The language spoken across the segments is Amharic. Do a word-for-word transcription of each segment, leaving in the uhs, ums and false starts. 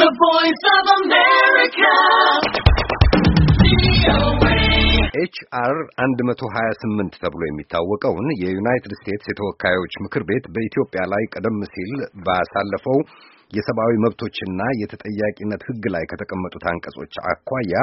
The Voice of America. ኤች አር one twenty-eight ተብሎ የሚታወቀውን የዩናይትድ ስቴትስ የተወካዮች ምክር ቤት በኢትዮጵያ ላይ ቀደም ሲል ባሳለፈው የሰብአዊ መብቶችና የተጠያቂነት ሕግ ላይ ከተቀመጡት አንቀጾች አኳያ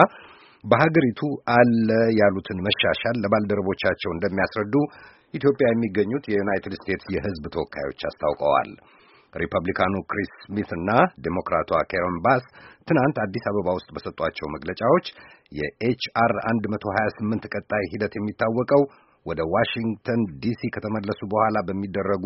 በሀገሪቱ አለ ያሉትን መሻሻል ለባልደረቦቻቸው እንደሚያስረዱ ኢትዮጵያ የሚገኙት የዩናይትድ ስቴትስ የሕዝብ ተወካዮች አስታውቀዋል። ሪፐብሊካኑ ክሪስ ስሚት እና ዴሞክራቷ ካረን ባስ ትናንት አዲስ አበባ ውስጥ በሰጧቸው መግለጫዎች የኤች አር one twenty-eight ቀጣይ ሂደት የሚታወቀው ወደ ዋሽንግተን ዲሲ ከተመለሱ በኋላ በሚደረጉ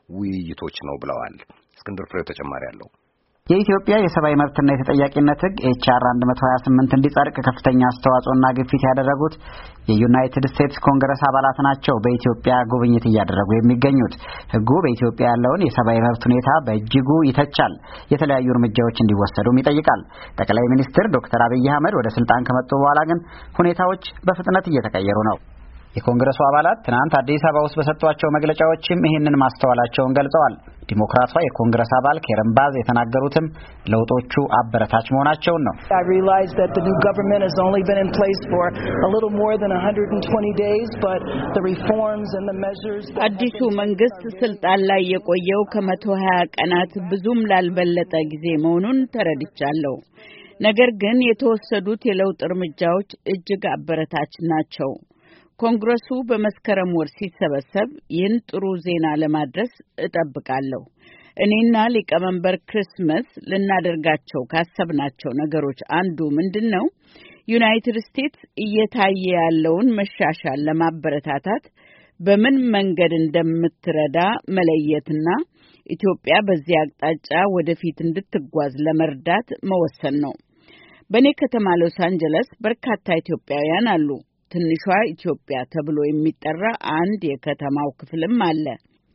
ውይይቶች ነው ብለዋል። እስክንድር ፍሬው ተጨማሪ አለው። የኢትዮጵያ የሰብአዊ መብትና የተጠያቂነት ሕግ ኤች አር one twenty-eight እንዲጸድቅ ከፍተኛ አስተዋጽኦና ግፊት ያደረጉት የዩናይትድ ስቴትስ ኮንግረስ አባላት ናቸው። በኢትዮጵያ ጉብኝት እያደረጉ የሚገኙት ሕጉ በኢትዮጵያ ያለውን የሰብአዊ መብት ሁኔታ በእጅጉ ይተቻል፣ የተለያዩ እርምጃዎች እንዲወሰዱም ይጠይቃል። ጠቅላይ ሚኒስትር ዶክተር አብይ አህመድ ወደ ስልጣን ከመጡ በኋላ ግን ሁኔታዎች በፍጥነት እየተቀየሩ ነው። የኮንግረሱ አባላት ትናንት አዲስ አበባ ውስጥ በሰጧቸው መግለጫዎችም ይህንን ማስተዋላቸውን ገልጸዋል። ዲሞክራቷ የኮንግረስ አባል ካረን ባስ የተናገሩትም ለውጦቹ አበረታች መሆናቸውን ነው። I realize that the new government has only been in place for a little more than one hundred twenty days, but the reforms and the measures አዲሱ መንግስት ስልጣን ላይ የቆየው ከመቶ ሀያ ቀናት ብዙም ላልበለጠ ጊዜ መሆኑን ተረድቻለሁ። ነገር ግን የተወሰዱት የለውጥ እርምጃዎች እጅግ አበረታች ናቸው። ኮንግረሱ በመስከረም ወር ሲሰበሰብ ይህን ጥሩ ዜና ለማድረስ እጠብቃለሁ። እኔና ሊቀመንበር ክሪስመስ ልናደርጋቸው ካሰብናቸው ነገሮች አንዱ ምንድነው? ዩናይትድ ስቴትስ እየታየ ያለውን መሻሻል ለማበረታታት በምን መንገድ እንደምትረዳ መለየትና ኢትዮጵያ በዚህ አቅጣጫ ወደፊት እንድትጓዝ ለመርዳት መወሰን ነው። በኔ ከተማ ሎስ አንጀለስ በርካታ ኢትዮጵያውያን አሉ። ትንሿ ኢትዮጵያ ተብሎ የሚጠራ አንድ የከተማው ክፍልም አለ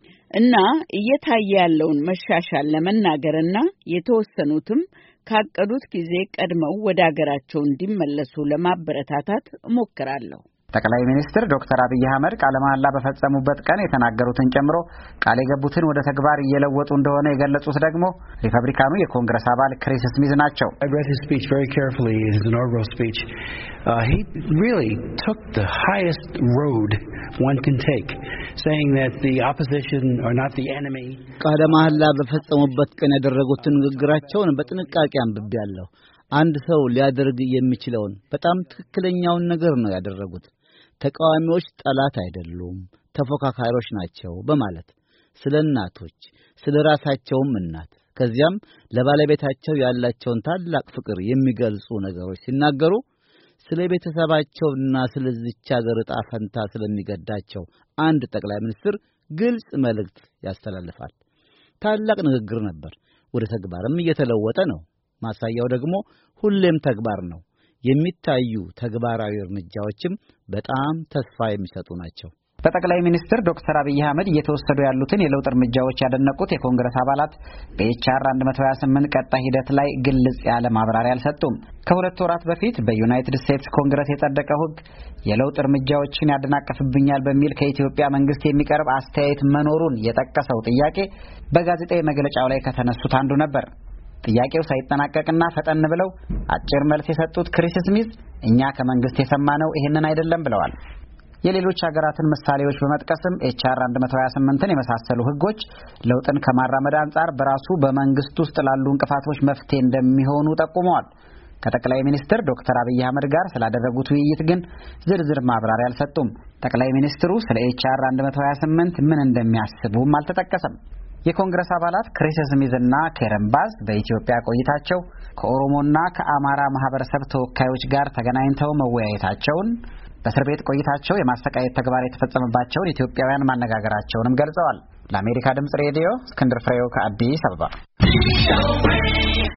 እና እየታየ ያለውን መሻሻል ለመናገርና የተወሰኑትም ካቀዱት ጊዜ ቀድመው ወደ ሀገራቸው እንዲመለሱ ለማበረታታት እሞክራለሁ። ጠቅላይ ሚኒስትር ዶክተር አብይ አህመድ ቃለ መሐላ በፈጸሙበት ቀን የተናገሩትን ጨምሮ ቃል የገቡትን ወደ ተግባር እየለወጡ እንደሆነ የገለጹት ደግሞ ሪፐብሊካኑ የኮንግረስ አባል ክሪስ ስሚት ናቸው። I read his speech very carefully. It is an inaugural speech. Uh, he really took the highest road one can take, saying that the opposition are not the enemy. ቃለ መሐላ በፈጸሙበት ቀን ያደረጉትን ንግግራቸውን በጥንቃቄ አንብቤያለሁ። አንድ ሰው ሊያደርግ የሚችለውን በጣም ትክክለኛውን ነገር ነው ያደረጉት። ተቃዋሚዎች ጠላት አይደሉም፣ ተፎካካሪዎች ናቸው በማለት ስለ እናቶች ስለ ራሳቸውም እናት ከዚያም ለባለቤታቸው ያላቸውን ታላቅ ፍቅር የሚገልጹ ነገሮች ሲናገሩ ስለ ቤተሰባቸውና ስለዚህች ሀገር ዕጣ ፈንታ ስለሚገዳቸው አንድ ጠቅላይ ሚኒስትር ግልጽ መልእክት ያስተላልፋል። ታላቅ ንግግር ነበር። ወደ ተግባርም እየተለወጠ ነው። ማሳያው ደግሞ ሁሌም ተግባር ነው። የሚታዩ ተግባራዊ እርምጃዎችም በጣም ተስፋ የሚሰጡ ናቸው። በጠቅላይ ሚኒስትር ዶክተር አብይ አህመድ እየተወሰዱ ያሉትን የለውጥ እርምጃዎች ያደነቁት የኮንግረስ አባላት በኤች አር one twenty-eight ቀጣይ ሂደት ላይ ግልጽ ያለ ማብራሪያ አልሰጡም። ከሁለት ወራት በፊት በዩናይትድ ስቴትስ ኮንግረስ የጸደቀው ሕግ የለውጥ እርምጃዎችን ያደናቀፍብኛል በሚል ከኢትዮጵያ መንግስት የሚቀርብ አስተያየት መኖሩን የጠቀሰው ጥያቄ በጋዜጣዊ መግለጫው ላይ ከተነሱት አንዱ ነበር። ጥያቄው ሳይጠናቀቅና ፈጠን ብለው አጭር መልስ የሰጡት ክሪስ ስሚት እኛ ከመንግስት የሰማነው ይሄንን አይደለም ብለዋል። የሌሎች ሀገራትን ምሳሌዎች በመጥቀስም ኤች አር one twenty-eight የመሳሰሉ ህጎች ለውጥን ከማራመድ አንጻር በራሱ በመንግስት ውስጥ ላሉ እንቅፋቶች መፍትሄ እንደሚሆኑ ጠቁመዋል። ከጠቅላይ ሚኒስትር ዶክተር አብይ አህመድ ጋር ስላደረጉት ውይይት ግን ዝርዝር ማብራሪያ አልሰጡም። ጠቅላይ ሚኒስትሩ ስለ ኤች አር one twenty-eight ምን እንደሚያስቡም አልተጠቀሰም። የኮንግረስ አባላት ክሪስ ስሚት እና ካረን ባስ በኢትዮጵያ ቆይታቸው ከኦሮሞና ከአማራ ማህበረሰብ ተወካዮች ጋር ተገናኝተው መወያየታቸውን፣ በእስር ቤት ቆይታቸው የማሰቃየት ተግባር የተፈጸመባቸውን ኢትዮጵያውያን ማነጋገራቸውንም ገልጸዋል። ለአሜሪካ ድምጽ ሬዲዮ እስክንድር ፍሬው ከአዲስ አበባ